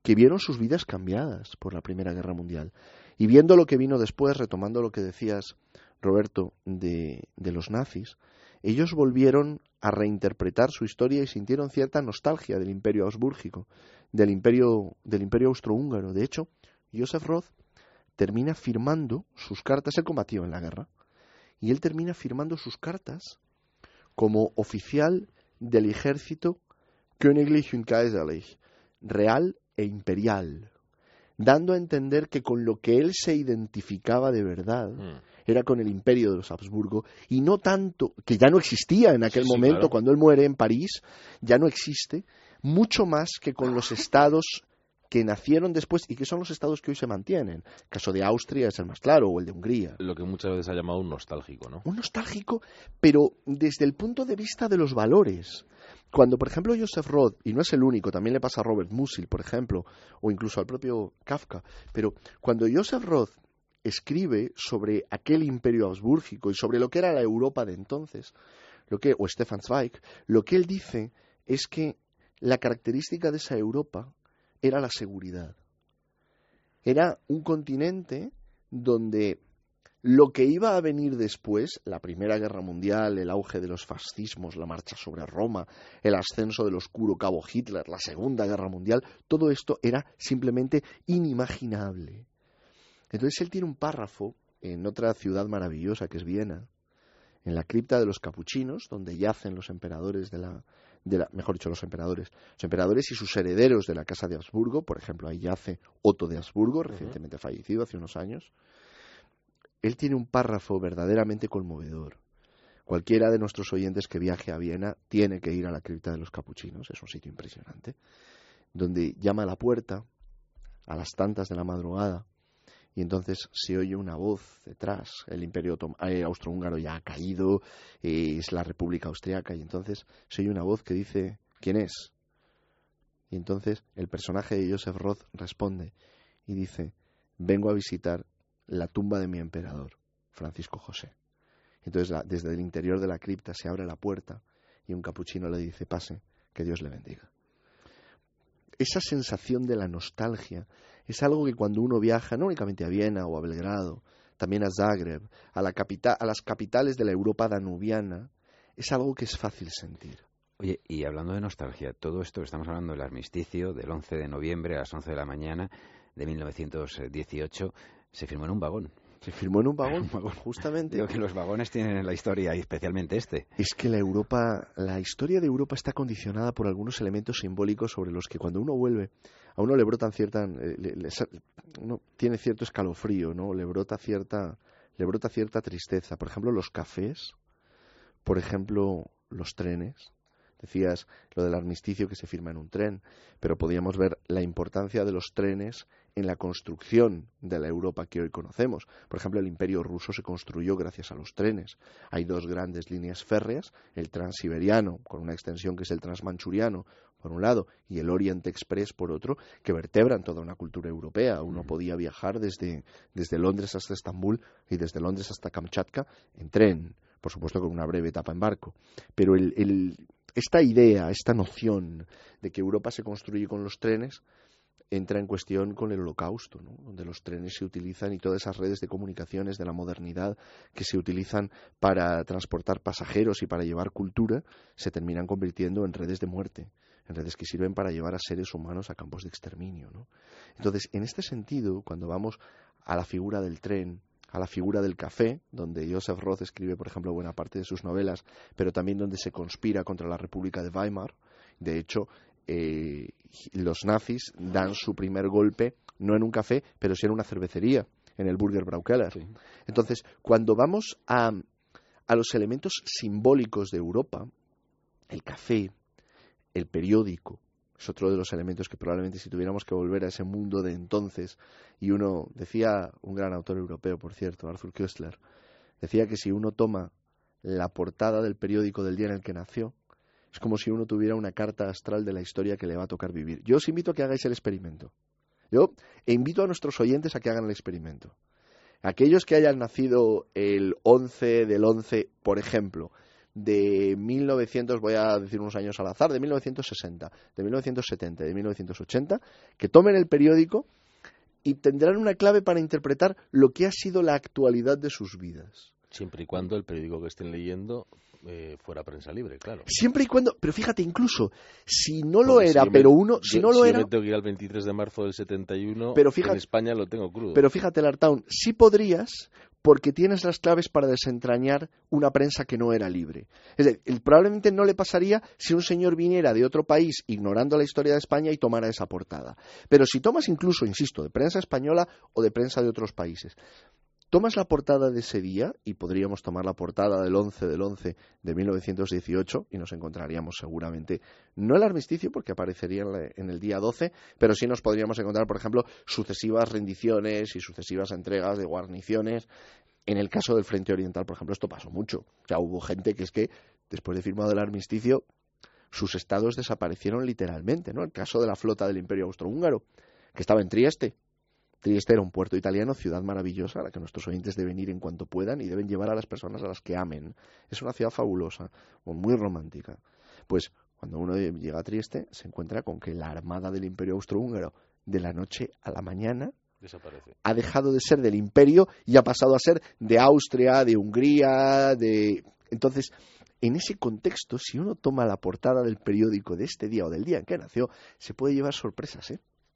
que vieron sus vidas cambiadas por la Primera Guerra Mundial. Y viendo lo que vino después, retomando lo que decías, Roberto, de, de los nazis, ellos volvieron a reinterpretar su historia y sintieron cierta nostalgia del imperio ausbúrgico, del imperio, del imperio austrohúngaro. De hecho, Joseph Roth termina firmando sus cartas, él combatió en la guerra, y él termina firmando sus cartas como oficial del ejército Königlich und Kaiserlich, real e imperial, dando a entender que con lo que él se identificaba de verdad mm. era con el imperio de los Habsburgo, y no tanto, que ya no existía en aquel sí, momento, sí, claro. Cuando él muere en París, ya no existe, mucho más que con los estados que nacieron después y que son los estados que hoy se mantienen. El caso de Austria es el más claro, o el de Hungría. Lo que muchas veces se ha llamado un nostálgico, ¿no? Un nostálgico, pero desde el punto de vista de los valores. Cuando, por ejemplo, Joseph Roth, y no es el único, también le pasa a Robert Musil, por ejemplo, o incluso al propio Kafka, pero cuando Joseph Roth escribe sobre aquel imperio ausbúrgico y sobre lo que era la Europa de entonces, lo que, o Stefan Zweig, lo que él dice es que la característica de esa Europa era la seguridad. Era un continente donde lo que iba a venir después, la Primera Guerra Mundial, el auge de los fascismos, la marcha sobre Roma, el ascenso del oscuro cabo Hitler, la Segunda Guerra Mundial, todo esto era simplemente inimaginable. Entonces él tiene un párrafo en otra ciudad maravillosa que es Viena, en la cripta de los capuchinos, donde yacen los emperadores de la, de la, mejor dicho, los emperadores, los emperadores y sus herederos de la casa de Habsburgo. Por ejemplo, ahí yace Otto de Habsburgo, recientemente uh-huh. fallecido hace unos años. Él tiene un párrafo verdaderamente conmovedor. Cualquiera de nuestros oyentes que viaje a Viena tiene que ir a la cripta de los capuchinos, es un sitio impresionante, donde llama a la puerta a las tantas de la madrugada. Y entonces se oye una voz detrás, el imperio eh, austrohúngaro ya ha caído, eh, es la República Austriaca, y entonces se oye una voz que dice, ¿quién es? Y entonces el personaje de Joseph Roth responde y dice, vengo a visitar la tumba de mi emperador, Francisco José. Entonces la, desde el interior de la cripta se abre la puerta y un capuchino le dice, pase, que Dios le bendiga. Esa sensación de la nostalgia es algo que cuando uno viaja, no únicamente a Viena o a Belgrado, también a Zagreb, a, la capital, a las capitales de la Europa danubiana, es algo que es fácil sentir. Oye, y hablando de nostalgia, todo esto que estamos hablando del armisticio del once de noviembre a las once de la mañana de mil novecientos dieciocho, se firmó en un vagón. Se firmó en un vagón, justamente. Digo que los vagones tienen la historia, y especialmente este. Es que la Europa, la historia de Europa está condicionada por algunos elementos simbólicos sobre los que cuando uno vuelve, a uno le brotan cierta, le, le, uno tiene cierto escalofrío, ¿no? Le brota cierta, le brota cierta tristeza. Por ejemplo, los cafés, por ejemplo, los trenes. Decías lo del armisticio que se firma en un tren, pero podíamos ver la importancia de los trenes en la construcción de la Europa que hoy conocemos. Por ejemplo, el Imperio ruso se construyó gracias a los trenes. Hay dos grandes líneas férreas, el transiberiano, con una extensión que es el transmanchuriano, por un lado, y el Orient Express, por otro, que vertebran toda una cultura europea. Uno podía viajar desde, desde Londres hasta Estambul y desde Londres hasta Kamchatka en tren, por supuesto con una breve etapa en barco. Pero el... el esta idea, esta noción de que Europa se construye con los trenes entra en cuestión con el Holocausto, ¿no? Donde los trenes se utilizan y todas esas redes de comunicaciones de la modernidad que se utilizan para transportar pasajeros y para llevar cultura se terminan convirtiendo en redes de muerte, en redes que sirven para llevar a seres humanos a campos de exterminio, ¿no? Entonces, en este sentido, cuando vamos a la figura del tren, a la figura del café, donde Joseph Roth escribe, por ejemplo, buena parte de sus novelas, pero también donde se conspira contra la República de Weimar. De hecho, eh, los nazis dan su primer golpe, no en un café, pero sí en una cervecería, en el Burger Braukeller. Sí. Entonces, cuando vamos a, a los elementos simbólicos de Europa, el café, el periódico, es otro de los elementos que probablemente si tuviéramos que volver a ese mundo de entonces, y uno, decía un gran autor europeo, por cierto, Arthur Koestler, decía que si uno toma la portada del periódico del día en el que nació, es como si uno tuviera una carta astral de la historia que le va a tocar vivir. Yo os invito a que hagáis el experimento. Yo invito a nuestros oyentes a que hagan el experimento. Aquellos que hayan nacido el once del once, por ejemplo, de mil novecientos, voy a decir unos años al azar, de mil novecientos sesenta, de mil novecientos setenta, de mil novecientos ochenta, que tomen el periódico y tendrán una clave para interpretar lo que ha sido la actualidad de sus vidas. Siempre y cuando el periódico que estén leyendo eh, fuera prensa libre, claro. Siempre y cuando, pero fíjate, incluso si no lo era, si pero me, uno, si yo, no lo si era, yo me tengo que ir al veintitrés de marzo del setenta y uno, pero fíjate, en España lo tengo crudo. Pero fíjate, Lartaun, sí podrías, porque tienes las claves para desentrañar una prensa que no era libre. Es decir, probablemente no le pasaría si un señor viniera de otro país ignorando la historia de España y tomara esa portada. Pero si tomas incluso, insisto, de prensa española o de prensa de otros países, tomas la portada de ese día, y podríamos tomar la portada del once del once de mil novecientos dieciocho, y nos encontraríamos seguramente, no el armisticio, porque aparecería en, la, en el día doce, pero sí nos podríamos encontrar, por ejemplo, sucesivas rendiciones y sucesivas entregas de guarniciones. En el caso del Frente Oriental, por ejemplo, esto pasó mucho. O sea, hubo gente que es que, después de firmado el armisticio, sus estados desaparecieron literalmente, ¿no? El caso de la flota del Imperio Austrohúngaro, que estaba en Trieste. Trieste era un puerto italiano, ciudad maravillosa, a la que nuestros oyentes deben ir en cuanto puedan y deben llevar a las personas a las que amen. Es una ciudad fabulosa, muy romántica. Pues cuando uno llega a Trieste se encuentra con que la armada del Imperio Austrohúngaro, de la noche a la mañana, desaparece. Ha dejado de ser del Imperio y ha pasado a ser de Austria, de Hungría, de... Entonces, en ese contexto, si uno toma la portada del periódico de este día o del día en que nació, se puede llevar sorpresas, ¿eh?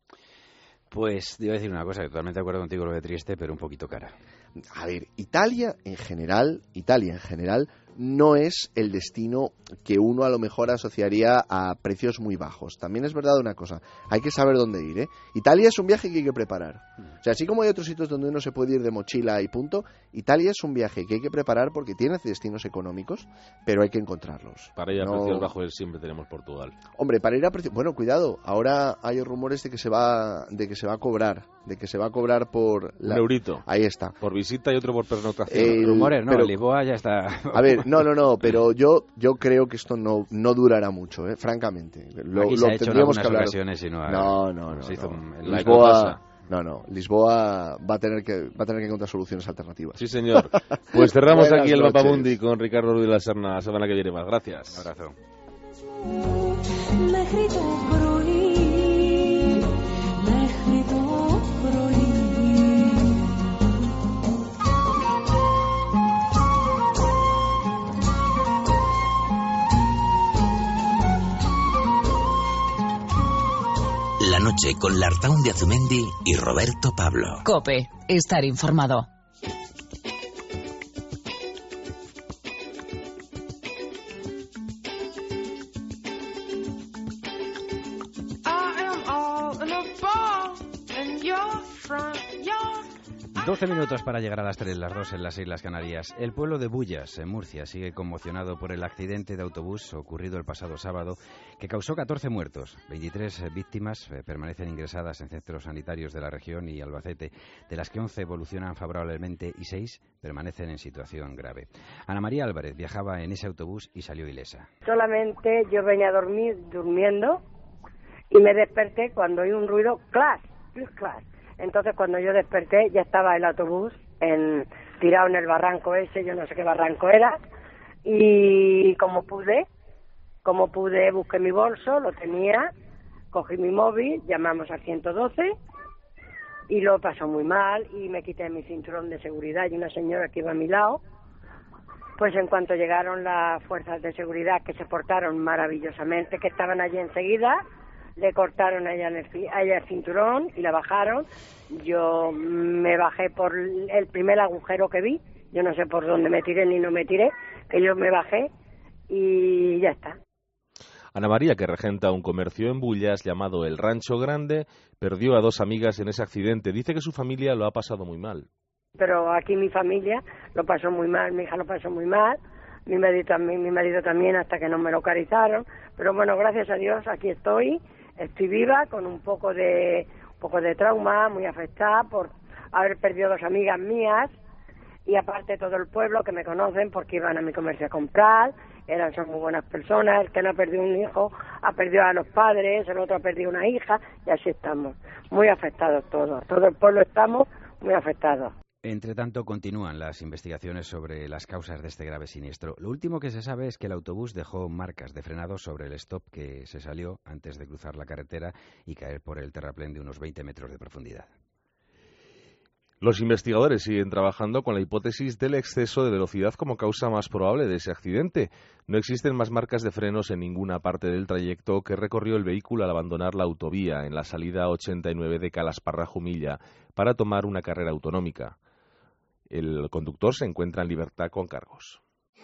Pues te iba a decir una cosa, que totalmente de acuerdo contigo lo de Trieste, pero un poquito cara. A ver, Italia en general, Italia en general no es el destino que uno a lo mejor asociaría a precios muy bajos. También es verdad una cosa, hay que saber dónde ir, ¿eh? Italia es un viaje que hay que preparar. O sea, así como hay otros sitios donde uno se puede ir de mochila y punto, Italia es un viaje que hay que preparar porque tiene destinos económicos, pero hay que encontrarlos. Para ir a no... precios bajos siempre tenemos Portugal. Hombre, para ir a precios... Bueno, cuidado, ahora hay rumores de que se va de que se va a cobrar, de que se va a cobrar por... La... Un eurito. Ahí está. Por visita y otro por pernoctación. Eh, rumores, no, pero... Lisboa ya está... A ver, no, no, no, pero yo yo creo que esto no no durará mucho, ¿eh? Francamente. Lo, Aquí lo se ha hecho en tendríamos que hablar. ocasiones y no, ha... no, no, no, se hizo no. un... Lisboa, no, no, Lisboa va a tener que va a tener que encontrar soluciones alternativas. Sí, señor. Pues cerramos aquí el noches. Mapamundi con Ricardo Ruiz de la Serna. La semana que viene más. Gracias. Un abrazo. La noche con Lartaun de Azumendi y Roberto Pablo. COPE, estar informado. doce minutos para llegar a las tres, las dos en las Islas Canarias. El pueblo de Bullas, en Murcia, sigue conmocionado por el accidente de autobús ocurrido el pasado sábado que causó catorce muertos. veintitrés víctimas eh, permanecen ingresadas en centros sanitarios de la región y Albacete, de las que once evolucionan favorablemente y seis permanecen en situación grave. Ana María Álvarez viajaba en ese autobús y salió ilesa. Solamente yo venía a dormir, durmiendo y me desperté cuando oí un ruido, ¡clas! ¡clas! Entonces, cuando yo desperté, ya estaba el autobús en, tirado en el barranco ese, yo no sé qué barranco era, y como pude, como pude, busqué mi bolso, lo tenía, cogí mi móvil, llamamos al ciento doce, y lo pasó muy mal, y me quité mi cinturón de seguridad, y una señora que iba a mi lado, pues en cuanto llegaron las fuerzas de seguridad, que se portaron maravillosamente, que estaban allí enseguida, le cortaron a ella, el, a ella el cinturón y la bajaron. Yo me bajé por el primer agujero que vi, yo no sé por dónde me tiré ni no me tiré, que yo me bajé y ya está. Ana María, que regenta un comercio en Bullas llamado El Rancho Grande, perdió a dos amigas en ese accidente. Dice que su familia lo ha pasado muy mal. Pero aquí mi familia lo pasó muy mal, mi hija lo pasó muy mal, mi marido también, mi marido también hasta que no me localizaron. Pero bueno, gracias a Dios aquí estoy. Estoy viva con un poco de un poco de trauma, muy afectada por haber perdido dos amigas mías y aparte todo el pueblo que me conocen porque iban a mi comercio a comprar, eran son muy buenas personas, el que no ha perdido un hijo ha perdido a los padres, el otro ha perdido una hija y así estamos, muy afectados todos, todo el pueblo estamos muy afectados. Entre tanto, continúan las investigaciones sobre las causas de este grave siniestro. Lo último que se sabe es que el autobús dejó marcas de frenado sobre el stop que se salió antes de cruzar la carretera y caer por el terraplén de unos veinte metros de profundidad. Los investigadores siguen trabajando con la hipótesis del exceso de velocidad como causa más probable de ese accidente. No existen más marcas de frenos en ninguna parte del trayecto que recorrió el vehículo al abandonar la autovía en la salida ochenta y nueve de Calasparra-Jumilla para tomar una carrera autonómica. El conductor se encuentra en libertad con cargos.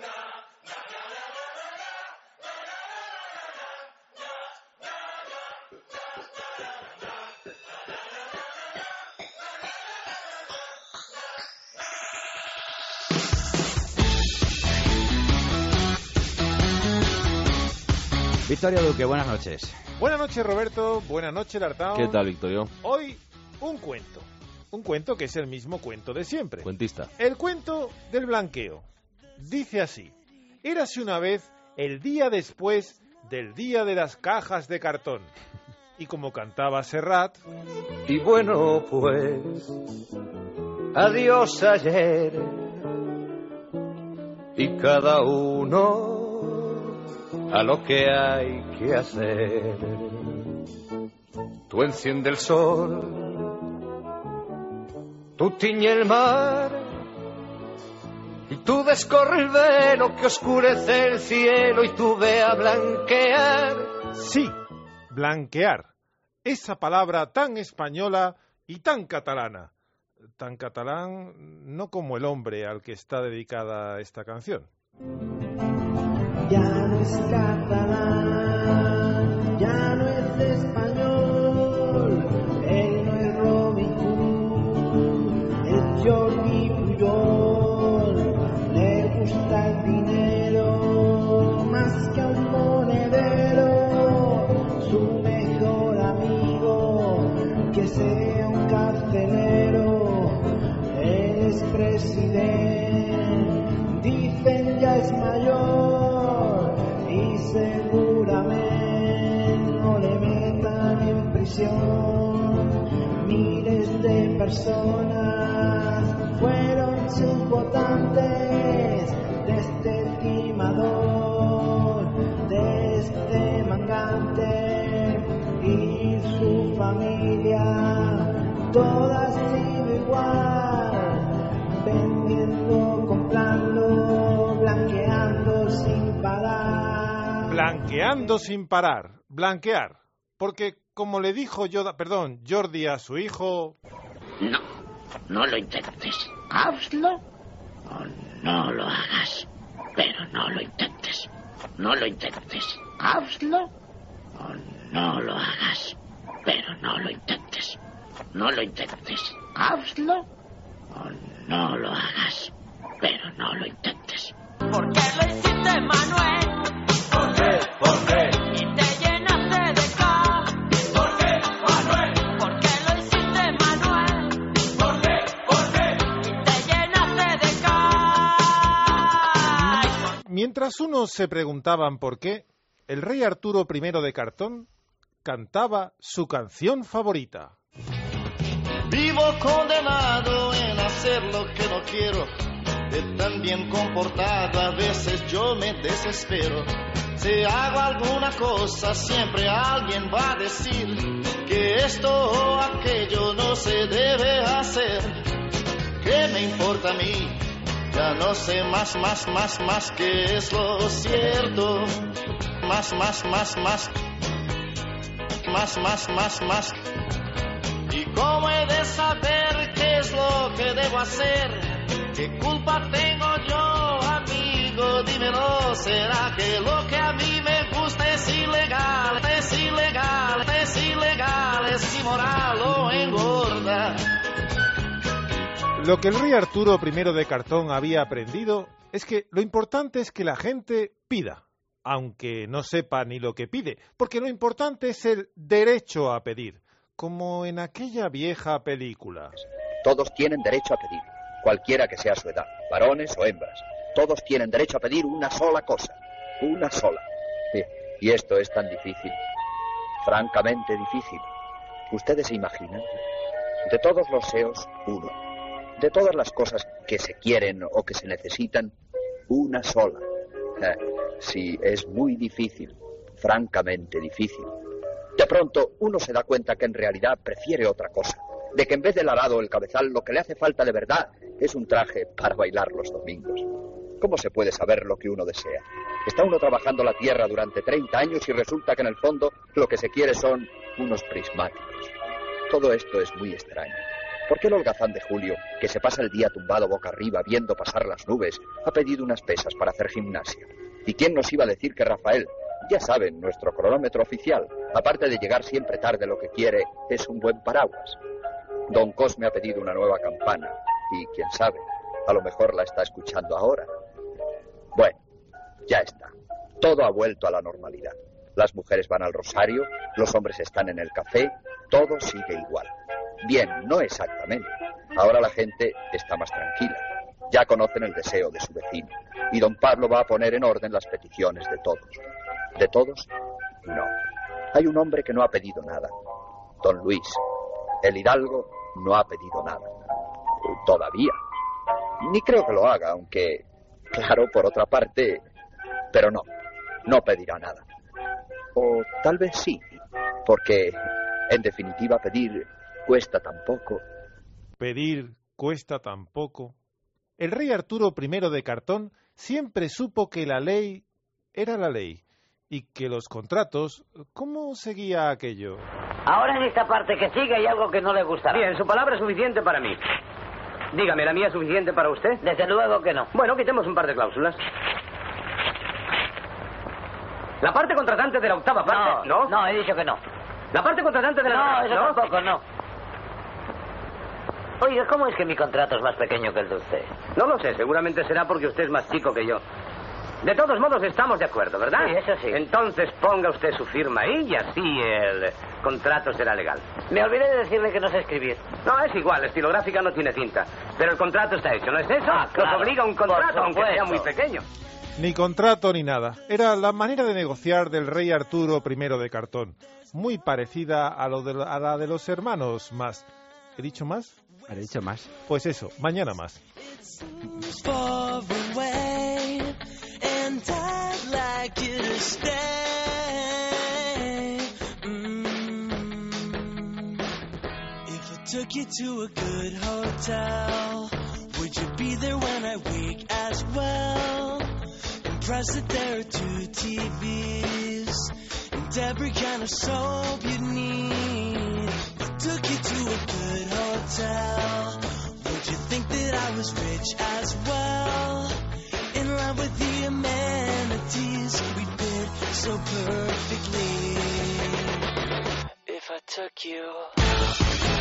Victorio Duque, buenas noches. Buenas noches, Roberto. Buenas noches, Lartao. ¿Qué tal, Victorio? Hoy, un cuento. Un cuento que es el mismo cuento de siempre. Cuentista. El cuento del blanqueo. Dice así. Érase una vez el día después del día de las cajas de cartón. Y como cantaba Serrat... Y bueno, pues... Adiós ayer. Y cada uno... a lo que hay que hacer. Tú enciende el sol, tú tiñe el mar, y tú descorre el velo que oscurece el cielo, y tú ve a blanquear. Sí, blanquear. Esa palabra tan española y tan catalana. Tan catalán no como el hombre al que está dedicada esta canción. Ya no es catalán, ya no es español, él no es Robin Hood, es Jordi Puyol, le gusta el dinero más que a un monedero, su mejor amigo que sea un carcelero, él es presidente, dicen ya es mayor. Y seguramente no le metan en prisión. Miles de personas fueron sus votantes de este timador, de este mangante y su familia, todas sido igual, vendiendo, comprando, blanqueando sin parar. Blanqueando sin parar, blanquear, porque como le dijo Yoda, perdón, Jordi a su hijo... No, no lo intentes, hazlo o no lo hagas, pero no lo intentes, no lo intentes, hazlo o no lo hagas, pero no lo intentes, no lo intentes, hazlo o no lo hagas, pero no lo intentes. ¿Por qué lo hiciste, Manuel? ¿Por qué? ¿Por qué? Y te llenaste de ca. ¿Por qué, Manuel? ¿Por qué lo hiciste, Manuel? ¿Por qué? ¿Por qué? Y te llenaste de ca. Mientras unos se preguntaban por qué, el rey Arturo primero de Cartón cantaba su canción favorita. Vivo condenado en hacer lo que no quiero. De tan bien comportado a veces yo me desespero. Si hago alguna cosa siempre alguien va a decir que esto o aquello no se debe hacer. ¿Qué me importa a mí? Ya no sé más, más, más, más que es lo cierto. Más, más, más, más. Más, más, más, más. ¿Y cómo he de saber qué es lo que debo hacer? ¿Qué culpa tengo yo, amigo? Dímelo, ¿será que lo que a mí me gusta es ilegal? Es ilegal, es ilegal, es inmoral o engorda. Lo que el rey Arturo primero de Cartón había aprendido es que lo importante es que la gente pida, aunque no sepa ni lo que pide, porque lo importante es el derecho a pedir, como en aquella vieja película. Todos tienen derecho a pedir. Cualquiera que sea su edad, varones o hembras, todos tienen derecho a pedir una sola cosa, una sola. Y esto es tan difícil, francamente difícil. Ustedes se imaginan, de todos los seos, uno, De todas las cosas que se quieren o que se necesitan, una sola. Eh, sí, es muy difícil, francamente difícil. De pronto uno se da cuenta que en realidad prefiere otra cosa, de que en vez del arado o el cabezal lo que le hace falta de verdad es un traje para bailar los domingos. ¿Cómo se puede saber lo que uno desea? Está uno trabajando la tierra durante treinta años y resulta que en el fondo lo que se quiere son unos prismáticos. Todo esto es muy extraño. ¿Por qué el holgazán de Julio, que se pasa el día tumbado boca arriba viendo pasar las nubes, ha pedido unas pesas para hacer gimnasia? ¿Y quién nos iba a decir que Rafael, ya saben, nuestro cronómetro oficial, aparte de llegar siempre tarde, lo que quiere es un buen paraguas? Don Cosme ha pedido una nueva campana y, quién sabe, a lo mejor la está escuchando ahora. Bueno, ya está. Todo ha vuelto a la normalidad. Las mujeres van al rosario, los hombres están en el café, todo sigue igual. Bien, no exactamente. Ahora la gente está más tranquila. Ya conocen el deseo de su vecino. Y don Pablo va a poner en orden las peticiones de todos. ¿De todos? No. Hay un hombre que no ha pedido nada. Don Luis. El hidalgo no ha pedido nada. Todavía. Ni creo que lo haga, aunque, claro, por otra parte... Pero no, no pedirá nada. O tal vez sí, porque, en definitiva, pedir cuesta tan poco. Pedir cuesta tan poco. El rey Arturo primero de Cartón siempre supo que la ley era la ley y que los contratos, ¿cómo seguía aquello? Ahora en esta parte que sigue hay algo que no le gustará. Bien, su palabra es suficiente para mí. Dígame, ¿la mía es suficiente para usted? Desde luego que no. Bueno, quitemos un par de cláusulas. La parte contratante de la octava parte... No, no, no, he dicho que no. La parte contratante de la... No, eso ¿no? tampoco, no. Oiga, ¿cómo es que mi contrato es más pequeño que el de usted? No lo sé, seguramente será porque usted es más chico que yo. De todos modos, estamos de acuerdo, ¿verdad? Sí, eso sí. Entonces ponga usted su firma ahí y así el contrato será legal. Me olvidé de decirle que no sé escribir. No, es igual, la estilográfica no tiene tinta. Pero el contrato está hecho, ¿no es eso? Ah, claro. Nos obliga un contrato, aunque sea muy pequeño. Ni contrato ni nada. Era la manera de negociar del rey Arturo primero de Cartón. Muy parecida a, lo de, a la de los hermanos más. ¿He dicho más? ¿He dicho más? Pues eso, mañana más. Took you to a good hotel. Would you be there when I wake as well? Impressed that there are two T Vs and every kind of soap you need. I took you to a good hotel. Would you think that I was rich as well? In love with the amenities we did so perfectly. If I took you